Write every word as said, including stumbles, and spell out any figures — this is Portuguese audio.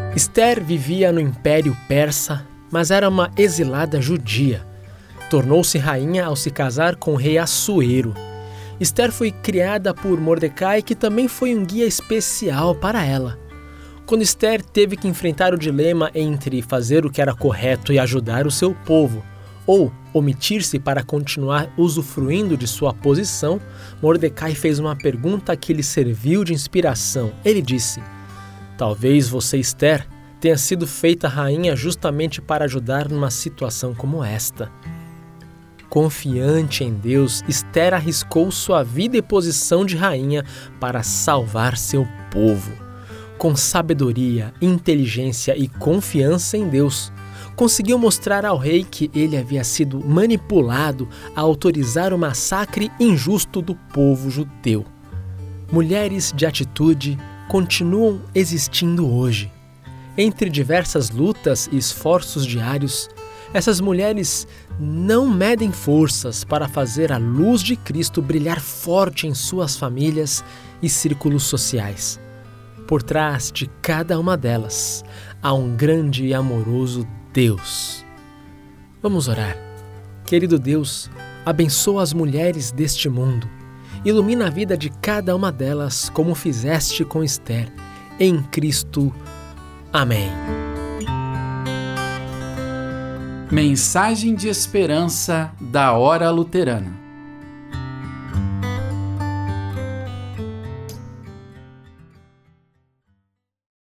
Esther vivia no Império Persa, mas era uma exilada judia. Tornou-se rainha ao se casar com o rei Assuero. Esther foi criada por Mordecai, que também foi um guia especial para ela. Quando Esther teve que enfrentar o dilema entre fazer o que era correto e ajudar o seu povo, ou omitir-se para continuar usufruindo de sua posição, Mordecai fez uma pergunta que lhe serviu de inspiração. Ele disse: "Talvez você, Esther, tenha sido feita rainha justamente para ajudar numa situação como esta." Confiante em Deus, Esther arriscou sua vida e posição de rainha para salvar seu povo. Com sabedoria, inteligência e confiança em Deus, conseguiu mostrar ao rei que ele havia sido manipulado a autorizar o massacre injusto do povo judeu. Mulheres de atitude continuam existindo hoje. Entre diversas lutas e esforços diários, essas mulheres não medem forças para fazer a luz de Cristo brilhar forte em suas famílias e círculos sociais. Por trás de cada uma delas há um grande e amoroso Deus. Vamos orar. Querido Deus, abençoa as mulheres deste mundo. Ilumina a vida de cada uma delas como fizeste com Esther. Em Cristo. Amém. Mensagem de esperança da Hora Luterana.